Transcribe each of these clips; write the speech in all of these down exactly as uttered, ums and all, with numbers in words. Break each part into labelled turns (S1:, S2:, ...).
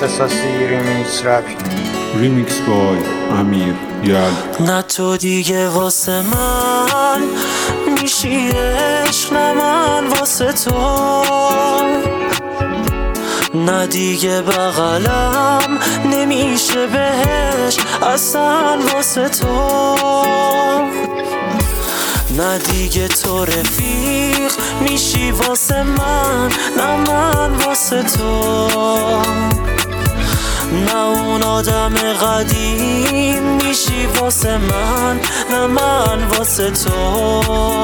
S1: اختصاصی ریمیکس رپی.
S2: ریمیکس بای امیر یل.
S3: نه تو دیگه واسه من میشی عشق، نه من واسه تو. نه دیگه بغلم نمیشه بهش اصلا واسه تو. نه دیگه تو رفیق میشی واسه من، نه من واسه تو. نه اون آدم قدیم میشی واسه من، نه من واسه تو.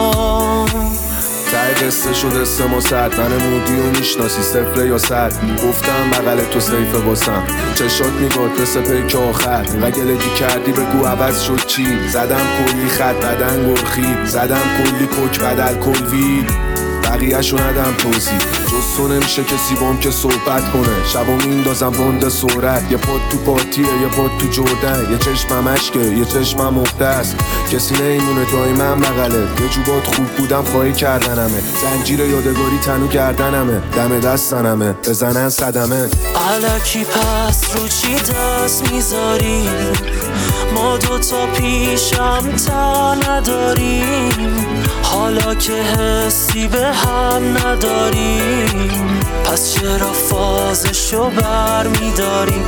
S4: ته قصه شده سه ما سرد نمودی و میشناسی صفره یا صد. گفتم بغل تو سیفه واسم، چشات میگاد مثل پیک آخر. و گلگی کردی بگو عوض شد چی. زدم کلی خط بدن گرخید، زدم کلی کوک بدل کلوید. بقیه شو ندم توضیح، جز تو نمیشه کسی بام که صحبت کنه. شبا میندازم بند سرعت، یه پاد تو پاتیه یه پاد تو جردن. یه چشمم اشکه یه چشمم مختص، کسی نیمونه دایی من بغله. یه جوبات خوب بودم خواهی کردنمه، زنجیر یادگاری تنو گردنمه. دم دستنمه بزنن صدمه.
S3: الکی پس رو چی دست میذاری؟ ما دوتا پیشم تا نداریم، حالا که حسی به هم نداریم. پس چرا فازشو بر میداریم؟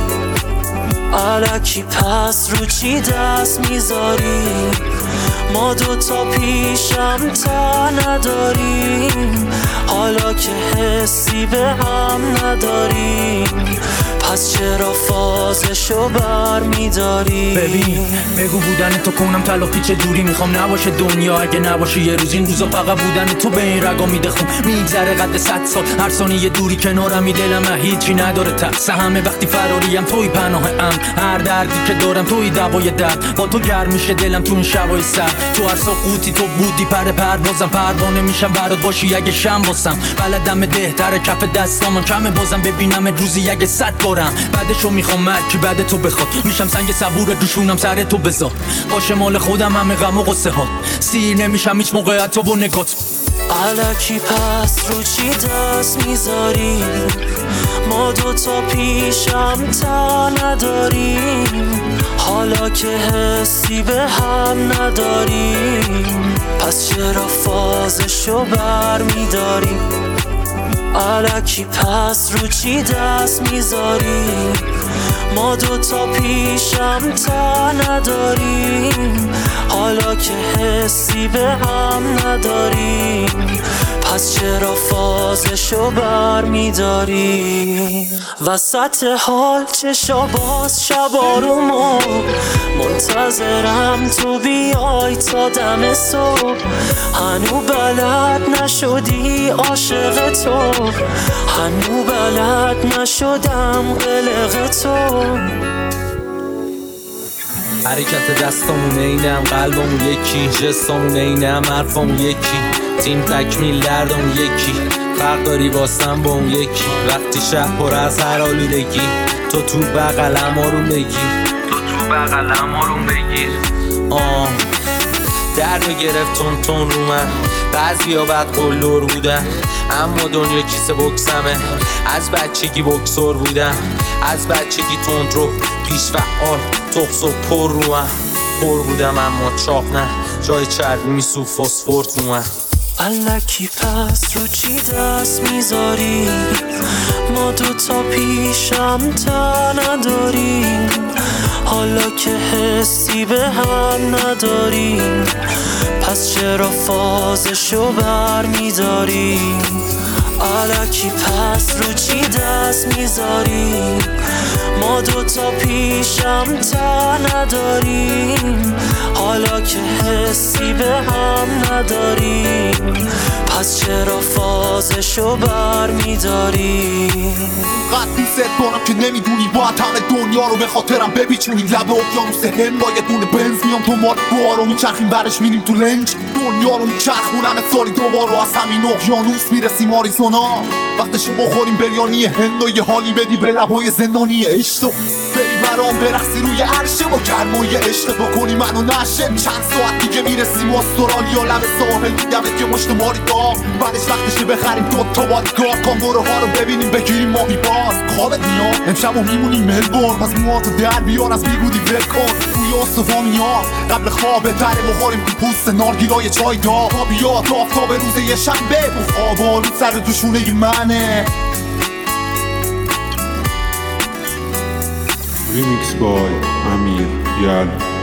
S3: الکی پس رو چی دست میذاری؟ ما دوتا پیشم تا نداریم، حالا که حسی به هم نداریم. پس چرا فازشو بر میداری؟
S5: ببین بگو بودن تو کنم تلافی چه جوری میخوام نباشه دنیا. اگه نباشه یه روز این روزا فقط بودن تو به این رگا میده خون. میگذره قد صد سال هر ثانیه دوری کنارم. دلم هیچی نداره تقصه همه وقتی فراریم توی پناه ام. هر دردی که دارم توی دوای درد، با تو گرم میشه دلم تو این شبای سرد. تو هر ساقوتی تو بودی پر پروازم، پروانه میشم برات باشی اگه شم باسم. بلدم دهتر کف دستامم کمه بازم ببینم روزی اگه صد بارم. بعدشو میخوام مرکی بعد تو بخواد، میشم سنگ صبور دوشونم سر تو بذار. باشه مال خودم همه غم و غصه ها، سیر نمیشم هیچ موقع تو با نگات.
S3: الکی پس رو چی دست میذاری؟ ما دوتا پیشم تا نداریم، حالا که حسی به هم نداریم. پس چرا فازشو بر میداریم؟ الکی پس رو چی دست میذاری؟ ما دوتا پیشم تا نداریم، حالا که حسی به هم نداریم. پس چرا فازشو بر میداری؟ وسط حال چشا باز شبا رو ما منتظرم تو بیای تا دم صبح. هنو بلد نشدی عاشق تو، هنو بلد نشدم قلق تو.
S6: حرکت دستامون اینم، قلبمون یکی، جستامون اینم، حرفامون یکی. تیم تکمیل دردمون یکی، فرق داری واسم با اون یکی. وقتی شب پر از هر آلودگی، تو تو بغلم آروم بگیر، تو تو بغلم آروم بگیر. آه در میگرفت تون تون رو من، بعضی ها بد قلدر بودن، اما دنیا کیسه بکسمه. از بچگی بکسور بودم، از بچگی تند رو پیش فعال تخص و پر رو من. پر بودم اما چاق نه، جای چربی میسو فسفور تو من.
S3: الکی پس رو چی دست میذاری؟ ما دوتا پیشم تا نداریم، حالا که حسی به هم نداریم. پس چرا فازشو بر میداریم؟ الکی پس رو چی دست میذاری؟ ما دوتا پیشم تا نداریم، حالا که حسی به هم نداریم. پس چرا فازشو بر میداریم؟
S7: قطعی ست کنم که نمیدونی باید همه دنیا رو به خاطرم بپیچونی. لب اقیانوس هند با یه دونه بنز میام تو مار دوها رو میچرخیم برش میریم تو لنج. دنیا رو میچرخونم سالی دوبار رو از همین اقیانوس میرسیم آریزونا. وقتشو بخوریم بریانی هند و یه حالی بدی به لبای زندانی عشق. بری برام برقصی روی عرشه با گرمای عشق بکنی منو نشه چند ساعت دیگه میرسیم استرالیا لب ساحل میدمت یه مشت ماری دار بعدش وقتشه بخریم دوتا بادیگارد کانگورو ها رو ببینیم بگیریم ماهی باز خوابت میاد امشب و میمونیم ملبورن پس موهاتو در بیار از بیگودی بکن توی استوانی ها قبل خواب تره بخوریم تو پوست نارگیلای چای دا تا بیاد آفتاب روز یه شنبه بوف آب آلود سر دوشونه منه.
S2: Remix by Amir Yal.